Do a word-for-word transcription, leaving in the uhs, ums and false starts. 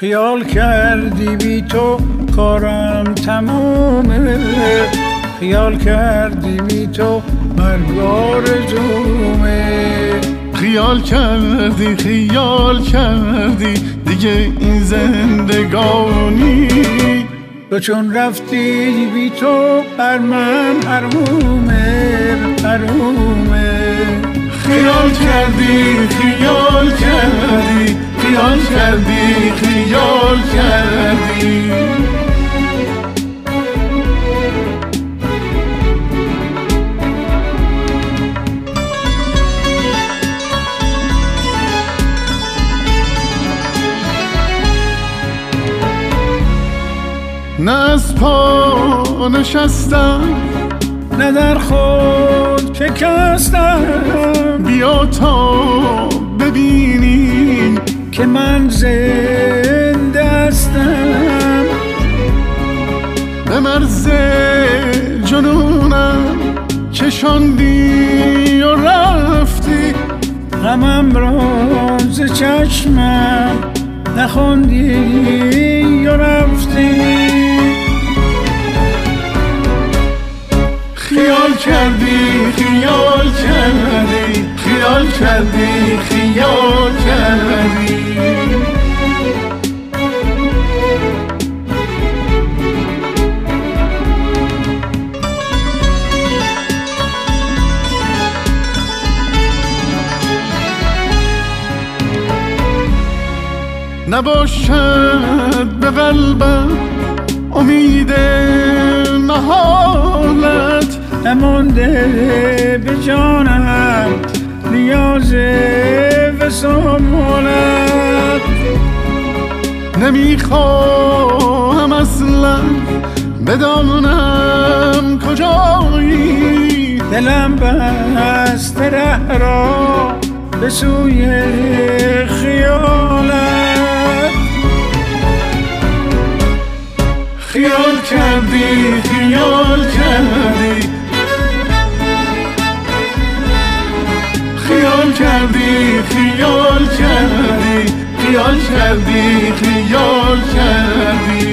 خیال کردی بی تو کارم تمومه، خیال کردی بی تو مرگ آرزومه. خیال کردی خیال کردی دیگه این زندگانی، تو چون رفتی بی تو بر من حرومه حرومه. خیال کردی خیال کردی خیال کردی خیال کردی. نه از پا نشستم نه در خود شکستم، بیا تا ببینی که من زنده هستم. به مرز جنونم چشاندی و رفتی، غمم را ز چشمم نخوندی و رفتی. خیال کردی خیال کردی خیال کردی خیال کردی. نباشد به قلبم امید محالت، نمانده به جانم نیاز وصالت. نمیخواهم اصلا بدانم کجایی، دلم بست ره را به سوی خیالت. خیال کردی خیال کردی خیال کردی خیال کردی خیال کردی خیال کردی.